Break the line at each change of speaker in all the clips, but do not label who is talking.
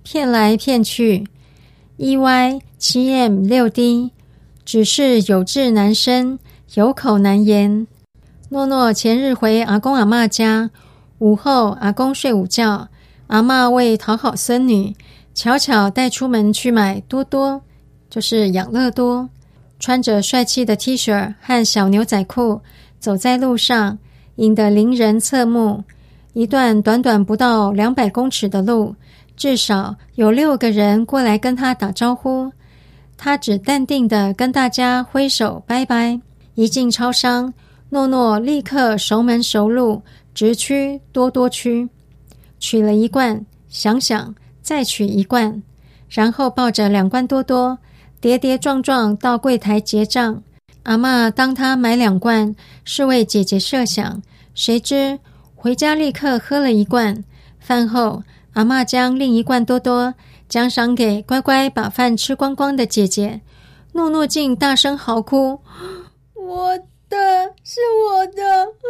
骗来骗去。EY7M6D 只是有志难伸，有口难言。诺诺前日回阿公阿嬷家，午后阿公睡午觉，阿嬷为讨好孙女，巧巧带出门去买多多，就是养乐多。穿着帅气的 T 恤和小牛仔裤，走在路上，引得邻人侧目。一段短短不到200公尺的路，至少有6个人过来跟他打招呼。他只淡定地跟大家挥手拜拜。一进超商，诺诺立刻熟门熟路，直趋多多区，取了1罐，想想再取1罐，然后抱着2罐多多，跌跌撞撞到柜台结账。阿嬷当他买2罐，是为姐姐设想，谁知回家立刻喝了1罐。饭后，阿嬷将另1罐多多奖赏给乖乖把饭吃光光的姐姐。诺诺竟大声嚎哭：我的，是我的，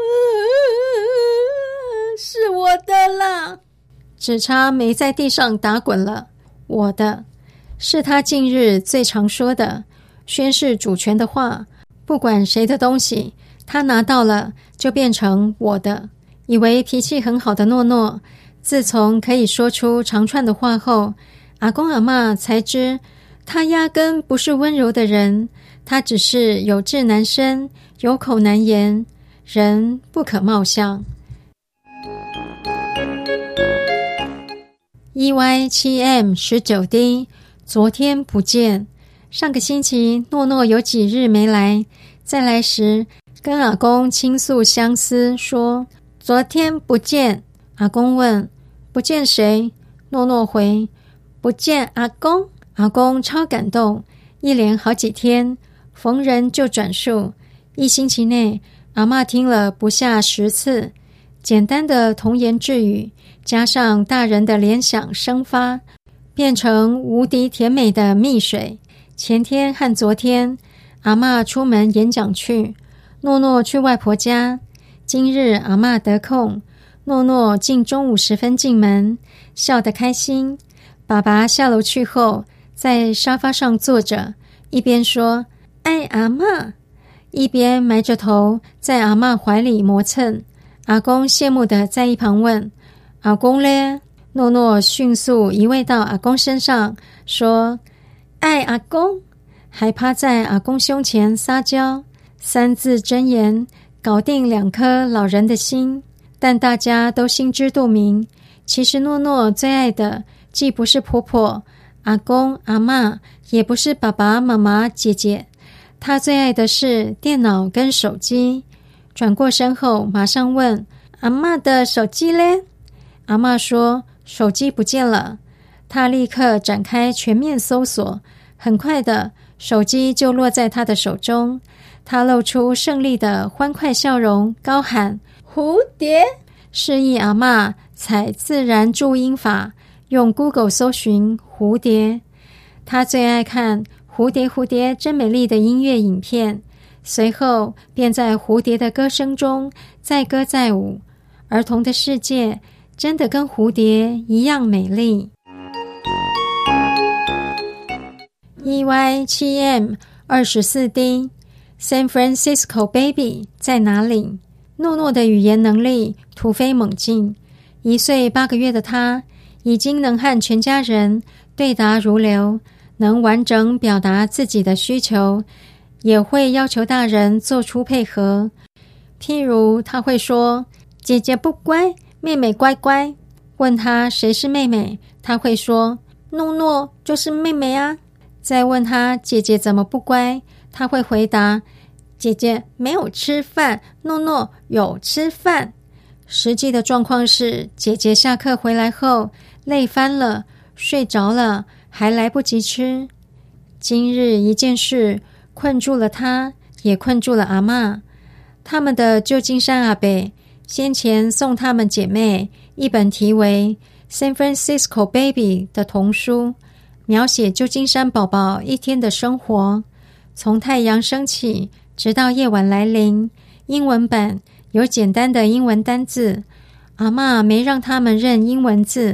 是我的啦！只差没在地上打滚了。我的，是他近日最常说的宣示主权的话。不管谁的东西，他拿到了就变成我的。以为脾气很好的诺诺，自从可以说出长串的话后，阿公阿嬷才知他压根不是温柔的人，他只是有志难伸，有口难言，人不可貌相。EY7M19D 昨天不见。上个星期诺诺有几日没来，再来时跟阿公倾诉相思，说昨天不见。阿公问不见谁？诺诺回不见阿公。阿公超感动，一连好几天逢人就转述，1星期内阿嬷听了不下10次。简单的童言稚语加上大人的联想生发，变成无敌甜美的蜜水。前天和昨天，阿嬷出门演讲去，诺诺去外婆家。今日阿嬷得空，诺诺近中午时分进门，笑得开心。爸爸下楼去后，在沙发上坐着，一边说爱阿嬷，一边埋着头在阿嬷怀里磨蹭。阿公羡慕地在一旁问阿公嘞？诺诺迅速移位到阿公身上，说爱阿公，还趴在阿公胸前撒娇，3字真言搞定2颗老人的心。但大家都心知肚明，其实诺诺最爱的既不是婆婆、阿公、阿嬷，也不是爸爸妈妈、姐姐，他最爱的是电脑跟手机。转过身后马上问阿嬷的手机嘞？阿嬷说手机不见了。他立刻展开全面搜索，很快的手机就落在他的手中。他露出胜利的欢快笑容，高喊蝴蝶，示意阿嬷采自然注音法，用 Google 搜寻蝴蝶。他最爱看蝴蝶蝴蝶真美丽的音乐影片，随后便在蝴蝶的歌声中载歌载舞。儿童的世界真的跟蝴蝶一样美丽。EY7M24D San Francisco Baby 在哪里？诺诺的语言能力突飞猛进，1岁8个月的他已经能和全家人对答如流，能完整表达自己的需求，也会要求大人做出配合。譬如他会说姐姐不乖，妹妹乖乖。问他谁是妹妹，他会说诺诺就是妹妹啊。再问他姐姐怎么不乖，他会回答姐姐没有吃饭，诺诺有吃饭。实际的状况是姐姐下课回来后累翻了，睡着了，还来不及吃。今日一件事困住了他，也困住了阿嬷。他们的旧金山阿伯先前送他们姐妹一本题为 San Francisco Baby 的童书，描写旧金山宝宝一天的生活，从太阳升起直到夜晚来临。英文版有简单的英文单字，阿嬷没让他们认英文字，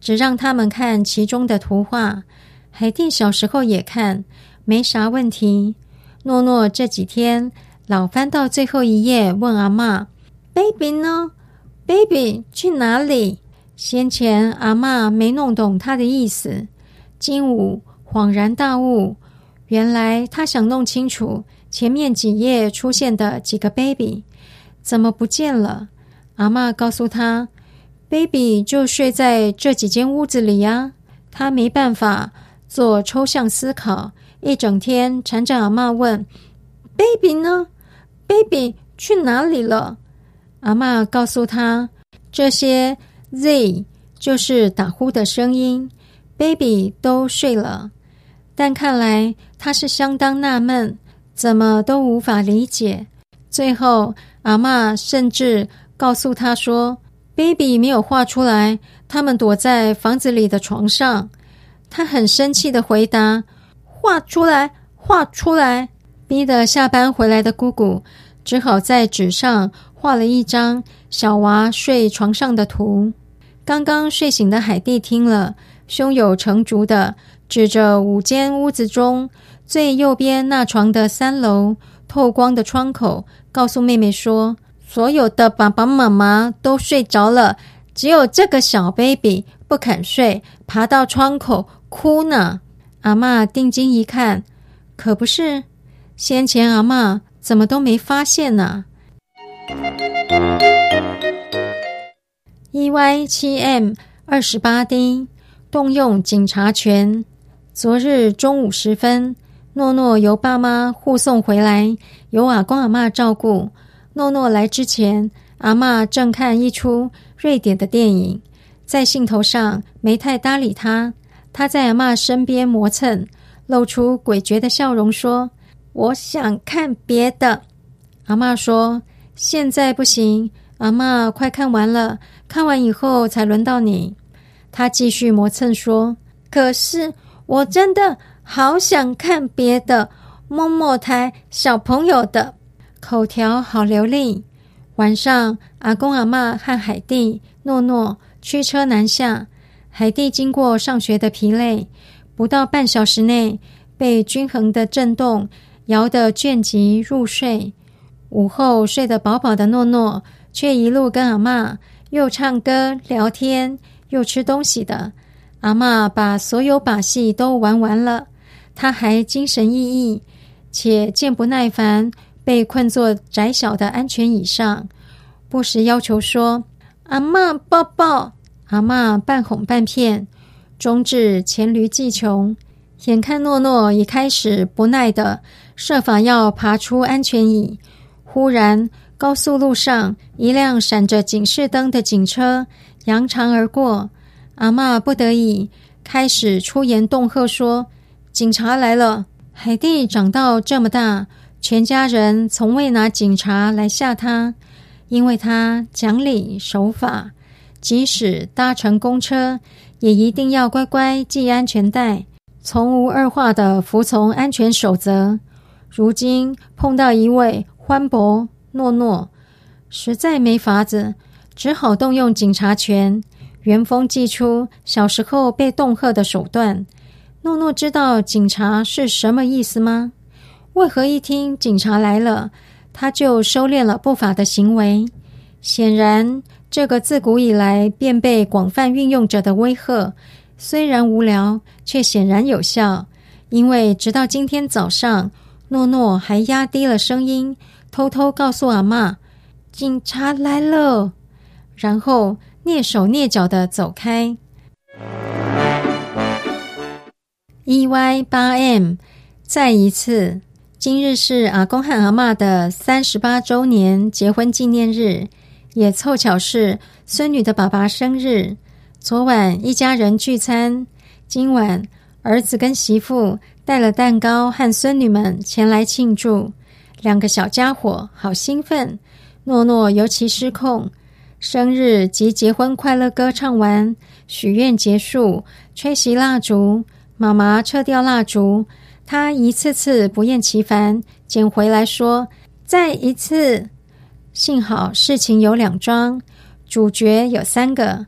只让他们看其中的图画。海蒂小时候也看，没啥问题。诺诺这几天老翻到最后一页，问阿嬷 ：“Baby 呢 ？Baby 去哪里？”先前阿嬷没弄懂他的意思，今午恍然大悟，原来他想弄清楚前面几页出现的几个 baby 怎么不见了。阿嬷告诉他 ：“Baby 就睡在这几间屋子里呀。”他没办法做抽象思考，一整天缠着阿嬷问 ：“Baby 呢 ？Baby 去哪里了？”阿嬷告诉他，这些 Z 就是打呼的声音 ，Baby 都睡了。但看来他是相当纳闷，怎么都无法理解。最后阿嬷甚至告诉他说 ：“Baby 没有画出来，他们躲在房子里的床上。”他很生气地回答：“画出来，画出来！”逼得下班回来的姑姑只好在纸上画了一张小娃睡床上的图。刚刚睡醒的海蒂听了，胸有成竹地指着5间屋子中最右边那床的3楼透光的窗口，告诉妹妹说：“所有的爸爸妈妈都睡着了，只有这个小 baby 不肯睡，爬到窗口哭呢。”阿嬷定睛一看，可不是，先前阿嬷怎么都没发现呢？EY7M 28D 动用警察权。昨日中午时分，诺诺由爸妈护送回来，由阿公阿嬷照顾。诺诺来之前，阿嬷正看一出瑞典的电影，在兴头上没太搭理他。他在阿嬷身边磨蹭，露出诡谲的笑容说：“我想看别的。”阿嬷说：“现在不行，阿嬷快看完了，看完以后才轮到你。”他继续磨蹭说：“可是我真的好想看别的，摸摸台小朋友的。”口条好流利。晚上，阿公阿嬷和海蒂、诺诺驱车南下。海蒂经过上学的疲累，不到半小时内被均衡的震动摇得倦极入睡。午后睡得饱饱的诺诺，却一路跟阿嬷又唱歌聊天又吃东西的。阿嬷把所有把戏都玩完了，他还精神奕奕，且渐不耐烦，被困坐窄小的安全椅上，不时要求说：“阿嬷抱抱。”阿嬷半哄半骗，终至黔驴技穷。眼看诺诺已开始不耐地设法要爬出安全椅，忽然高速路上一辆闪着警示灯的警车扬长而过。阿嬷不得已开始出言恫吓说：“警察来了！”海蒂长到这么大，全家人从未拿警察来吓他，因为他讲理守法，即使搭乘公车也一定要乖乖系安全带，从无二话地服从安全守则。如今碰到一位欢伯诺诺，实在没法子，只好动用警察权，原封寄出小时候被恫吓的手段。诺诺知道警察是什么意思吗？为何一听警察来了，他就收敛了不法的行为？显然，这个自古以来便被广泛运用着的威吓，虽然无聊，却显然有效。因为直到今天早上，诺诺还压低了声音，偷偷告诉阿嬷：“警察来了。”然后蹑手蹑脚地走开。EY8M 再一次，今日是阿公和阿嬷的38周年结婚纪念日，也凑巧是孙女的爸爸生日。昨晚一家人聚餐，今晚儿子跟媳妇带了蛋糕和孙女们前来庆祝。2个小家伙好兴奋，诺诺尤其失控。生日及结婚快乐歌唱完，许愿结束，吹熄蜡烛，妈妈撤掉蜡烛，他一次次不厌其烦捡回来说：“再一次。”幸好事情有2桩，主角有3个。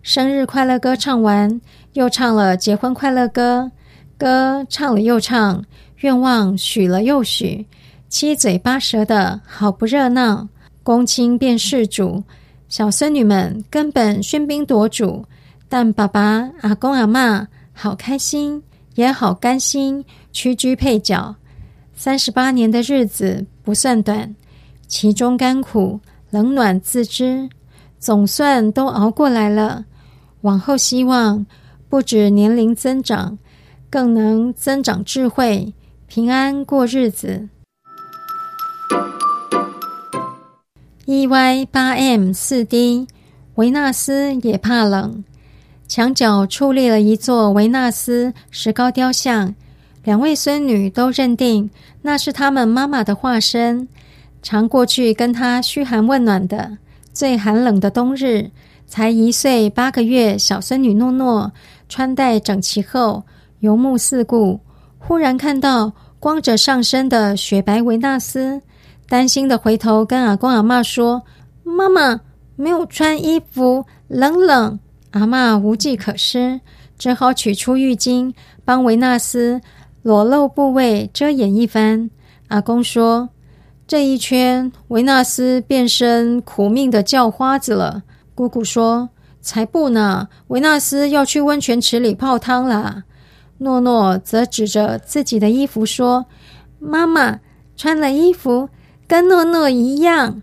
生日快乐歌唱完，又唱了结婚快乐歌，歌唱了又唱，愿望许了又许，七嘴八舌的好不热闹。公亲变事主，小孙女们根本喧宾夺主，但爸爸、阿公、阿嬷好开心，也好甘心，屈居配角。38年的日子不算短，其中甘苦冷暖自知，总算都熬过来了。往后希望不止年龄增长，更能增长智慧，平安过日子。EY8M4D 维纳斯也怕冷，墙角矗立了一座维纳斯石膏雕像，两位孙女都认定那是他们妈妈的化身。常过去跟她嘘寒问暖的，最寒冷的冬日，才1岁8个月小孙女诺诺穿戴整齐后，游目四顾，忽然看到光着上身的雪白维纳斯，担心的回头跟阿公阿嬷说：“妈妈没有穿衣服，冷冷。”阿嬷无计可施，只好取出浴巾帮维纳斯裸露部位遮掩一番。阿公说：“这一圈维纳斯变身苦命的叫花子了。”姑姑说：“才不呢，维纳斯要去温泉池里泡汤啦。”诺诺则指着自己的衣服说：“妈妈穿了衣服跟诺诺一样。”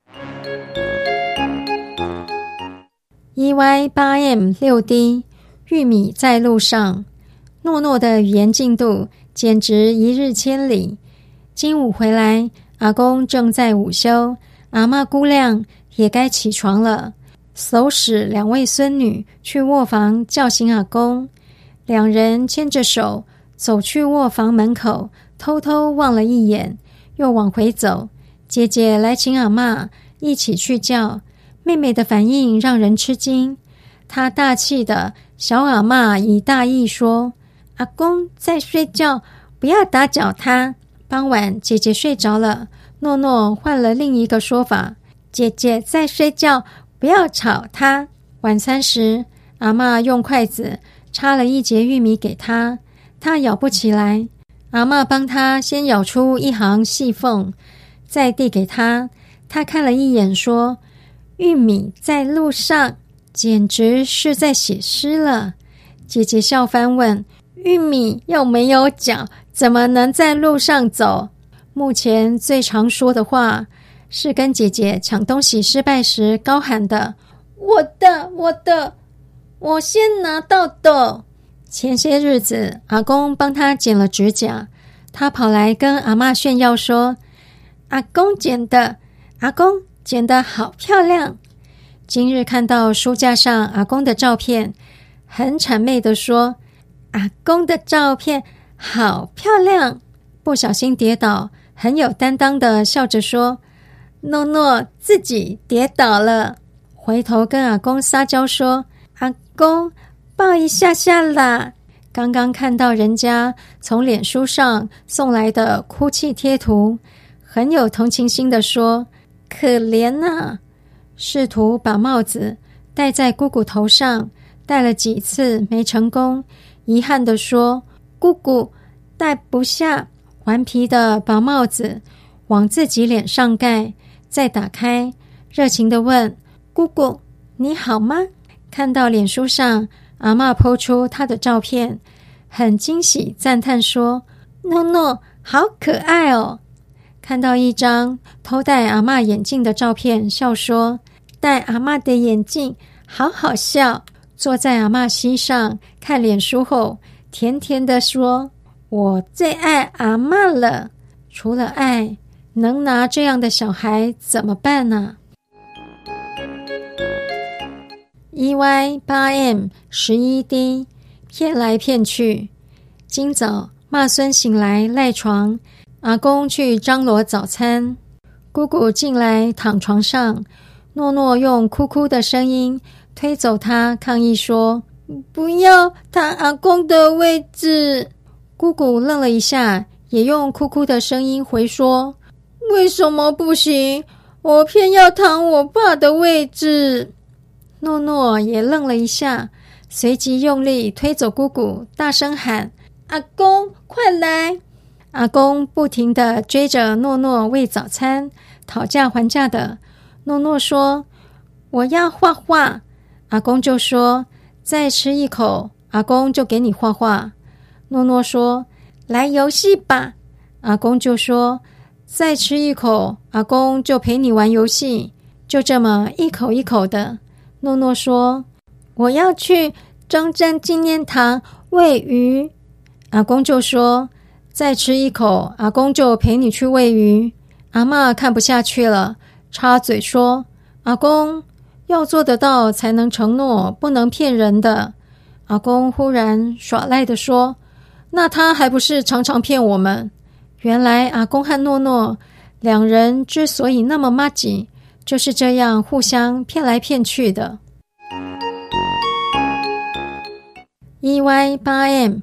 EY8M6D 玉米在路上，诺诺的语言进度简直一日千里。今午回来，阿公正在午休，阿嬷姑娘也该起床了，唆使两位孙女去卧房叫醒阿公。两人牵着手走去卧房门口，偷偷望了一眼，又往回走。姐姐来请阿嬷一起去叫，妹妹的反应让人吃惊。她大气的小阿嬷以大意说：“阿公在睡觉，不要打搅他。”傍晚姐姐睡着了，诺诺换了另一个说法：“姐姐在睡觉，不要吵她。”晚餐时，阿嬷用筷子插了一截玉米给她，她咬不起来。阿嬷帮她先咬出一行细缝，再递给她。她看了一眼说：“玉米在路上，简直是在写诗了。”姐姐笑翻问：“玉米又没有脚，怎么能在路上走？”目前最常说的话是跟姐姐抢东西失败时高喊的：“我的，我的，我先拿到的。”前些日子阿公帮她剪了指甲，她跑来跟阿嬷炫耀说：“阿公剪的，阿公剪得好漂亮。”今日看到书架上阿公的照片，很谄媚地说：“阿公的照片好漂亮。”不小心跌倒，很有担当地笑着说：“诺诺自己跌倒了。”回头跟阿公撒娇说：“阿公抱一下下啦。”刚刚看到人家从脸书上送来的哭泣贴图，很有同情心地说：“可怜啊。”试图把帽子戴在姑姑头上，戴了几次没成功，遗憾地说：“姑姑戴不下。”顽皮的把帽子往自己脸上盖，再打开，热情地问：“姑姑你好吗？”看到脸书上阿嬷po出她的照片，很惊喜赞叹说：“诺诺好可爱哦。”看到一张偷戴阿嬷眼镜的照片，笑说：“戴阿嬷的眼镜好好笑。”坐在阿嬷膝上看脸书后，甜甜地说：“我最爱阿嬷了。”除了爱，能拿这样的小孩怎么办呢？EY8M11D 骗来骗去。今早骂孙醒来赖床，阿公去张罗早餐，姑姑进来躺床上，诺诺用哭哭的声音推走他，抗议说：“不要躺阿公的位置。”姑姑愣了一下，也用哭哭的声音回说：“为什么不行？我偏要躺我爸的位置。” 诺诺也愣了一下，随即用力推走姑姑，大声喊：阿公，快来！阿公不停地追着诺诺喂早餐，讨价还价的。诺诺说：我要画画。阿公就说：再吃一口，阿公就给你画画。诺诺说：来游戏吧。阿公就说：再吃一口，阿公就陪你玩游戏。就这么一口一口的。诺诺说：我要去中正纪念堂喂鱼。阿公就说：再吃一口，阿公就陪你去喂鱼。阿嬷看不下去了，插嘴说：阿公，要做得到才能承诺，不能骗人的。阿公忽然耍赖地说：那他还不是常常骗我们？原来阿公和诺诺两人之所以那么麻吉，就是这样互相骗来骗去的。EY8M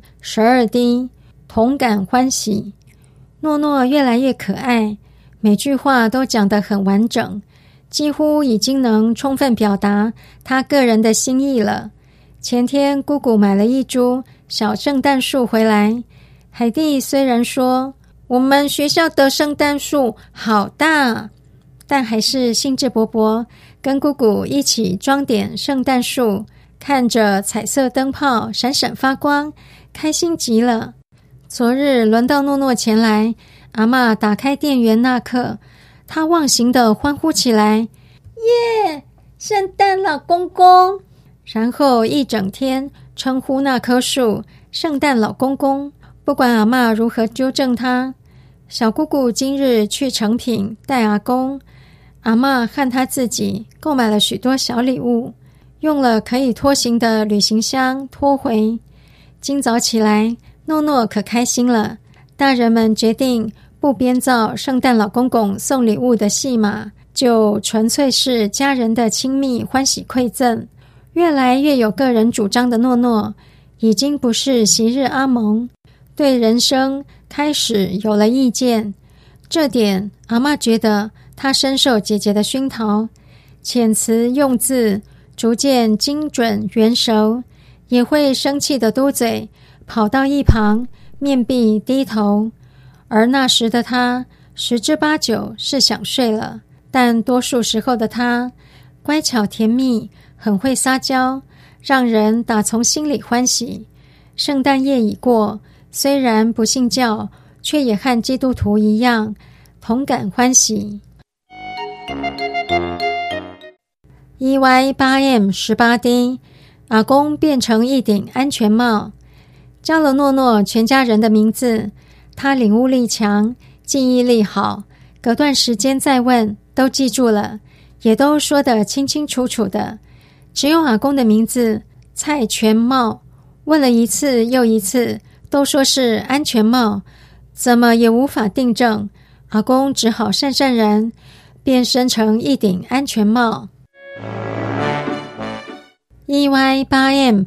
12D 同感欢喜。诺诺越来越可爱，每句话都讲得很完整，几乎已经能充分表达他个人的心意了。前天姑姑买了一株小圣诞树回来，海蒂虽然说我们学校的圣诞树好大，但还是兴致勃勃跟姑姑一起装点圣诞树，看着彩色灯泡闪闪发光，开心极了。昨日轮到诺诺前来，阿嬷打开电源那刻，她忘形地欢呼起来：耶！圣诞老公公！然后一整天称呼那棵树圣诞老公公，不管阿嬷如何纠正他。小姑姑今日去诚品带阿公，阿嬷和她自己购买了许多小礼物，用了可以拖行的旅行箱拖回。今早起来，诺诺可开心了，大人们决定不编造圣诞老公公送礼物的戏码，就纯粹是家人的亲密欢喜馈赠。越来越有个人主张的诺诺，已经不是昔日阿蒙，对人生开始有了意见。这点阿嬷觉得她深受姐姐的熏陶，遣词用字逐渐精准圆熟，也会生气的嘟嘴，跑到一旁面壁低头。而那时的她十之八九是想睡了，但多数时候的她乖巧甜蜜，很会撒娇，让人打从心里欢喜。圣诞夜已过，虽然不信教，却也和基督徒一样同感欢喜。EY8M 18D 阿公变成一顶安全帽，教了诺诺全家人的名字，他领悟力强，记忆力好，隔段时间再问都记住了，也都说得清清楚楚的。只有阿公的名字蔡全茂，问了一次又一次，都说是安全帽，怎么也无法订正。阿公只好讪讪然，变身成一顶安全帽。EY8M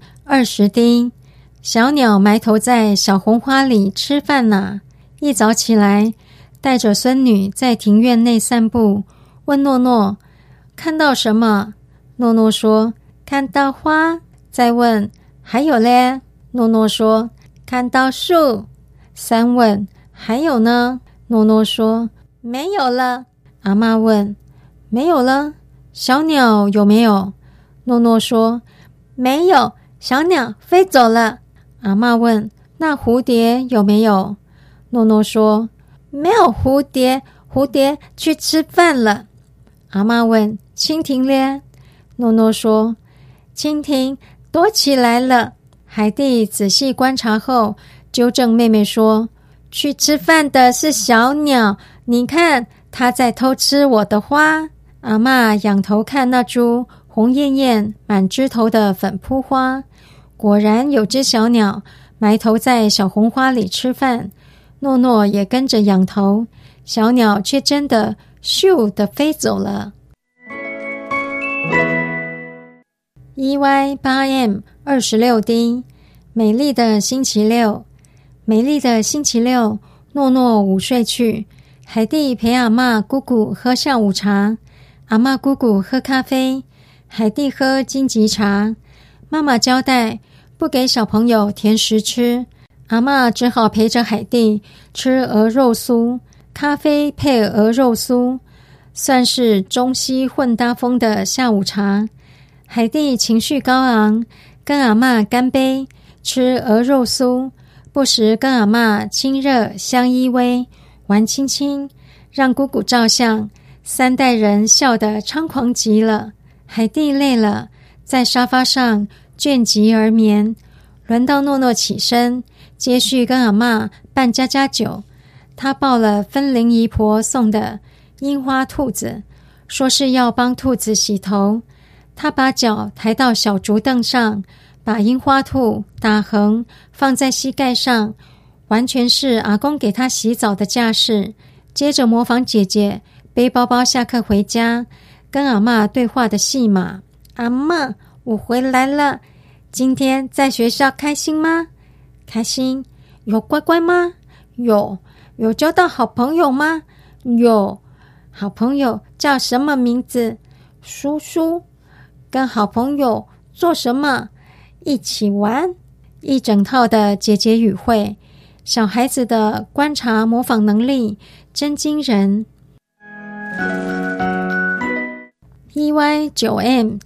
20D 小鸟埋头在小红花里吃饭呢。一早起来，带着孙女在庭院内散步，问诺诺看到什么。诺诺说看到花。再问还有嘞？诺诺说看到树。三问还有呢？诺诺说没有了。阿嬷问没有了，小鸟有没有？诺诺说没有，小鸟飞走了。阿嬷问那蝴蝶有没有？诺诺说没有蝴蝶，蝴蝶去吃饭了。阿嬷问蜻蜓咧？诺诺说蜻蜓躲起来了。海蒂仔细观察后纠正妹妹说去吃饭的是小鸟，你看它在偷吃我的花。阿嬷仰头看那株红艳艳满枝头的粉扑花，果然有只小鸟埋头在小红花里吃饭。诺诺也跟着仰头，小鸟却真的咻地飞走了。EY8M 26D 美丽的星期六。美丽的星期六，诺诺午睡去，海蒂陪阿嬷姑姑喝下午茶，阿嬷姑姑喝咖啡， 海蒂喝金桔茶。妈妈交代不给小朋友甜食吃，阿嬷只好陪着海蒂吃鹅肉酥，咖啡配鹅肉酥，算是中西混搭风的下午茶。海蒂情绪高昂，跟阿嬷干杯，吃鹅肉酥，不时跟阿嬷亲热相依偎，玩亲亲，让姑姑照相，三代人笑得猖狂极了。海蒂累了，在沙发上倦极而眠。轮到诺诺起身，接续跟阿嬷办家家酒。他抱了分灵姨婆送的樱花兔子，说是要帮兔子洗头。他把脚抬到小竹凳上，把樱花兔打横放在膝盖上，完全是阿公给他洗澡的架势。接着模仿姐姐背包包下课回家，跟阿嬷对话的戏码。阿嬷，我回来了，今天在学校开心吗？开心。有乖乖吗？有。有交到好朋友吗？有。好朋友叫什么名字？叔叔。跟好朋友做什么？一起玩。一整套的姐姐语汇，小孩子的观察模仿能力真惊人。EY9M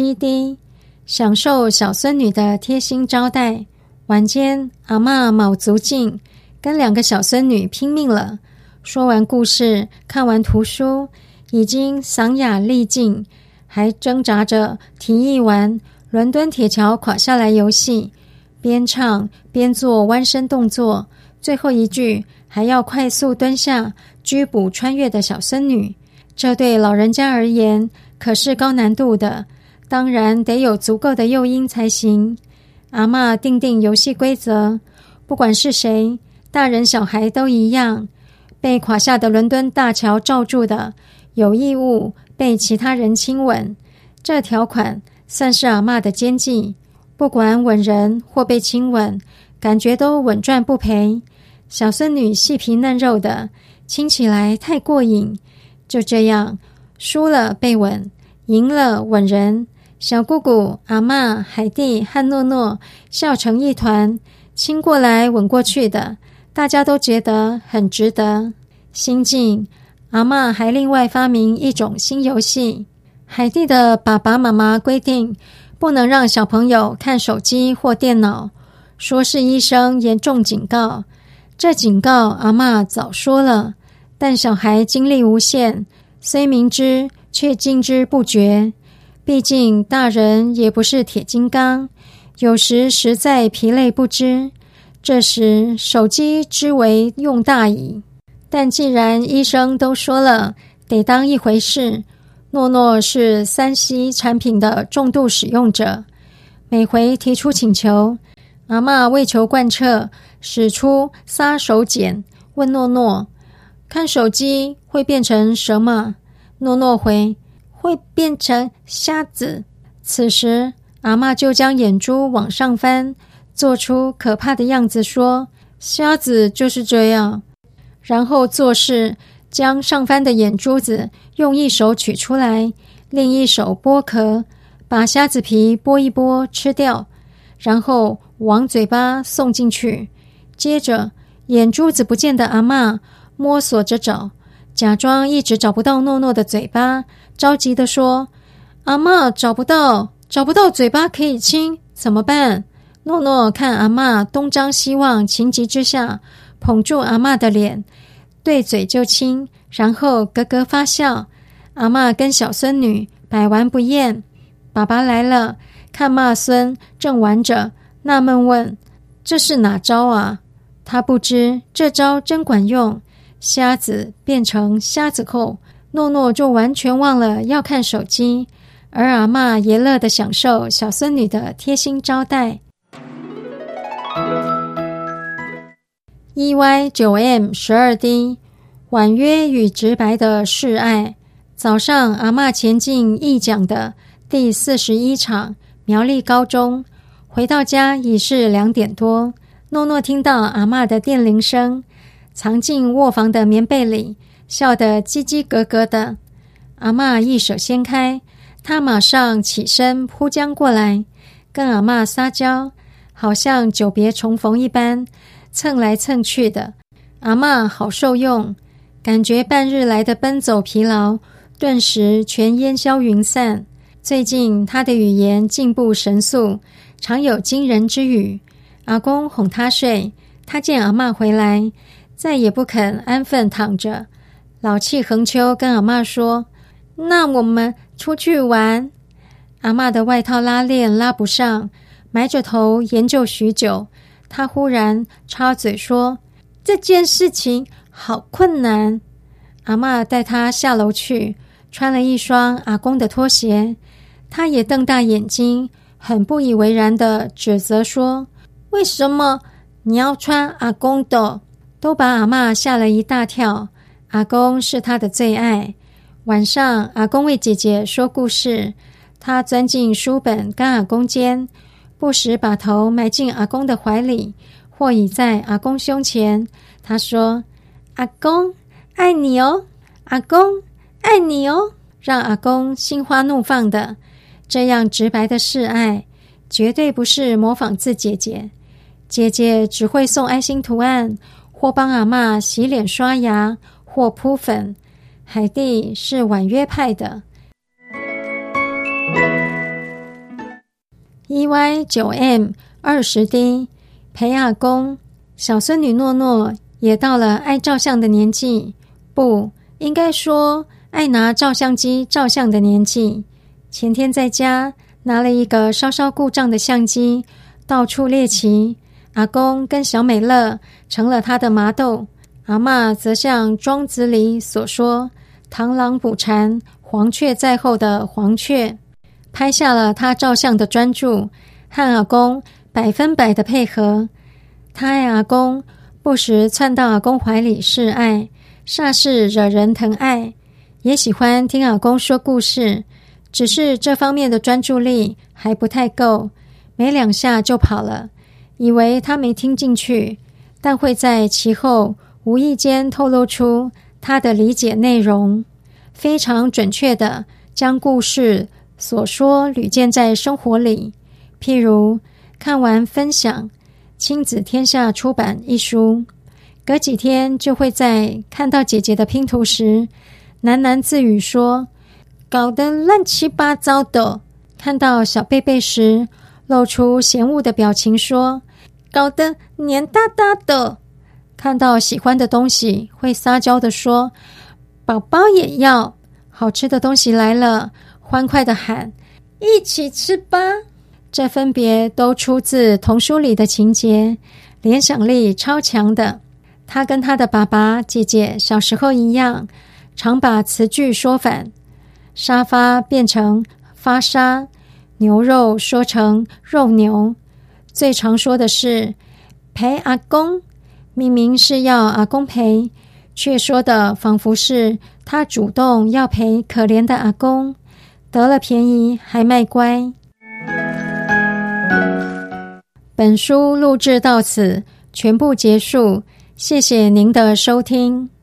7D 享受小孙女的贴心招待。晚间，阿嬷卯足劲跟2个小孙女拼命了。说完故事，看完图书，已经嗓哑力尽，还挣扎着提议玩伦敦铁桥垮下来游戏，边唱边做弯身动作，最后一句还要快速蹲下拘捕穿越的小孙女。这对老人家而言可是高难度的，当然得有足够的诱因才行。阿嬷定定游戏规则，不管是谁，大人小孩都一样，被垮下的伦敦大桥罩住的有义务被其他人亲吻。这条款算是阿嬷的奸计，不管吻人或被亲吻，感觉都稳赚不赔。小孙女细皮嫩肉的，亲起来太过瘾。就这样，输了被吻，赢了吻人。小姑姑、阿嬷、海蒂和诺诺笑成一团，亲过来吻过去的，大家都觉得很值得。新进，阿嬷还另外发明一种新游戏。海蒂的爸爸妈妈规定，不能让小朋友看手机或电脑，说是医生严重警告。这警告阿嬷早说了，但小孩精力无限，虽明知却禁之不绝。毕竟大人也不是铁金刚，有时实在疲累不支，这时手机之为用大矣。但既然医生都说了，得当一回事。诺诺是3C 产品的重度使用者，每回提出请求，阿嬷为求贯彻，使出撒手锏，问诺诺看手机会变成什么？诺诺回会变成瞎子。此时阿嬷就将眼珠往上翻，做出可怕的样子说，瞎子就是这样。然后做事将上翻的眼珠子用一手取出来，另一手剥壳，把虾子皮剥一剥吃掉，然后往嘴巴送进去。接着眼珠子不见的阿嬷摸索着找，假装一直找不到诺诺的嘴巴，着急地说，阿嬷找不到嘴巴可以亲，怎么办？诺诺看阿嬷东张西望，情急之下捧住阿嬷的脸，对嘴就亲，然后咯咯发笑。阿嬷跟小孙女百玩不厌。爸爸来了，看骂孙正玩着，纳闷问，这是哪招啊？他不知这招真管用。瞎子变成瞎子后，诺诺就完全忘了要看手机，而阿嬷也乐得享受小孙女的贴心招待。EY9M 12D 婉约与直白的示爱。早上阿嬷前进义讲的第41场苗栗高中，回到家已是2点多。诺诺听到阿嬷的电铃声，藏进卧房的棉被里，笑得叽叽咯咯的。阿嬷一手掀开， 他马上起身扑将过来，跟阿嬷撒娇，好像久别重逢一般，蹭来蹭去的。阿嬷好受用，感觉半日来的奔走疲劳顿时全烟消云散。最近他的语言进步神速，常有惊人之语。阿公哄他睡，他见阿嬷回来，再也不肯安分躺着，老气横秋跟阿嬷说：那我们出去玩。阿嬷的外套拉链拉不上，埋着头研究许久，他忽然插嘴说：这件事情好困难。阿嬷带他下楼去，穿了一双阿公的拖鞋，他也瞪大眼睛，很不以为然地指责说：为什么你要穿阿公的？都把阿嬷吓了一大跳。阿公是他的最爱。晚上阿公为姐姐说故事，他钻进书本跟阿公间，不时把头埋进阿公的怀里，或倚在阿公胸前。他说：阿公爱你哦，阿公爱你哦，让阿公心花怒放的。这样直白的示爱，绝对不是模仿自姐姐。姐姐只会送爱心图案，或帮阿嬷洗脸刷牙，或铺粉。海蒂是婉约派的。EY9M 20D 陪阿公，小孙女诺诺也到了爱照相的年纪，不应该说爱拿照相机照相的年纪。前天在家拿了一个稍稍故障的相机，到处猎奇。阿公跟小美乐成了他的麻豆，阿嬷则像庄子里所说，螳螂捕蝉，黄雀在后的黄雀，拍下了他照相的专注，和阿公100%的配合。他爱阿公，不时窜到阿公怀里示爱，煞是惹人疼爱。也喜欢听阿公说故事，只是这方面的专注力还不太够，没2下就跑了，以为他没听进去，但会在其后无意间透露出他的理解内容，非常准确地将故事所说屡见在生活里。譬如看完分享亲子天下出版一书，隔几天就会在看到姐姐的拼图时喃喃自语说，搞得乱七八糟的。看到小贝贝时露出嫌恶的表情说，搞得黏哒哒的。看到喜欢的东西会撒娇地说，宝宝也要。好吃的东西来了，欢快地喊，一起吃吧。这分别都出自童书里的情节，联想力超强的。他跟他的爸爸姐姐小时候一样，常把词句说反，沙发变成发沙，牛肉说成肉牛。最常说的是陪阿公，明明是要阿公陪，却说的仿佛是他主动要陪可怜的阿公，得了便宜还卖乖。本书录制到此全部结束，谢谢您的收听。